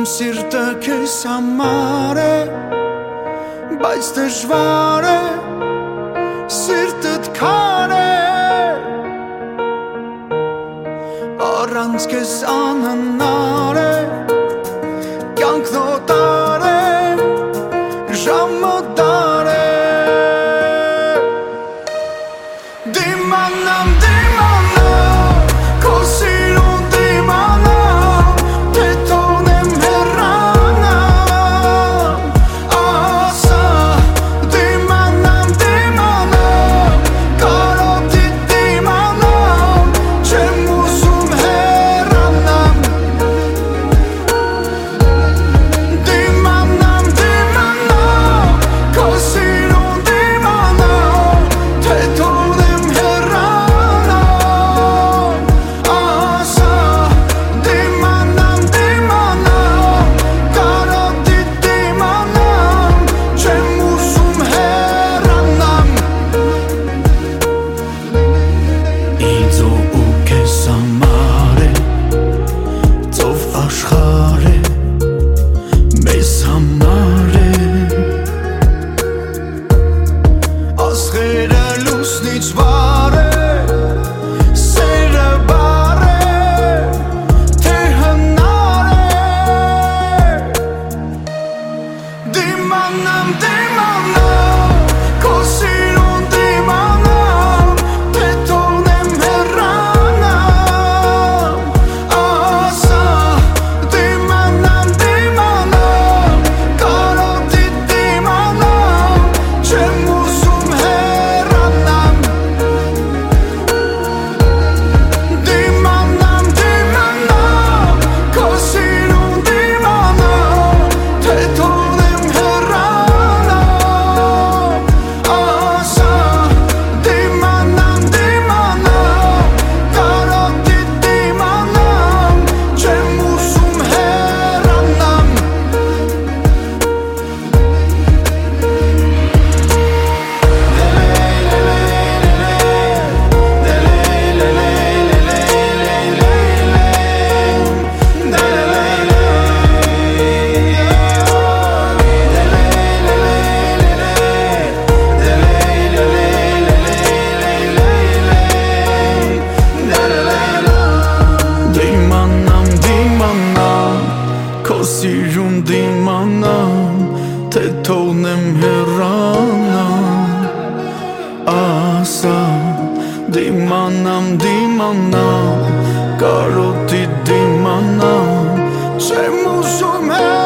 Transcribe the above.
sirtը քեզ համար է, բայց դժվար է, սիրտդ քար է, առանց քեզ անհնար է, կյանքն օտար է, ժամը դար է, դիմանամ, դիմանամ, քո սիրուն դիմանամ, թե թողնեմ հեռանամ, ասա, դիմանամ, դիմանամ, կարոտիդ դիմանամ, չեմ ուզում հեռանամ, դիմանամ, դիմանամ, քո սիրուն դիմանամ, թե թողնեմ հեռանամ, ասա, դիմանամ, դիմանամ, կարոտիդ դիմանամ, չեմ ուզում հեռանամ, ինձ ու քեզ համար է, ծով աշխարհ է, մեզ համար է, աստղերը լուսնից վար է, սերը բառ է, թե հնար է, դիմանամ, դիմանամ, քո սիրուն դիմանամ, թե թողնեմ հեռանամ, ասա, դիմանամ, դիմանամ, կարոտիդ դիմանամ, չեմ ուզում հեռանամ, դիմանամ, դիմանամ, քո սիրուն դիմանամ, թե թողնեմ հեռանամ, ասա, դիմանամ, դիմանամ, կարոտիդ դիմանամ, չեմ ուզում հեռանամ, դիմանամ, դիմանամ, քո սիրուն դիմանամ, թե թողնեմ հեռանամ, ասա, դիմանամ, դիմանամ, կարոտիդ դիմանամ, չեմ ուզում հեռանամ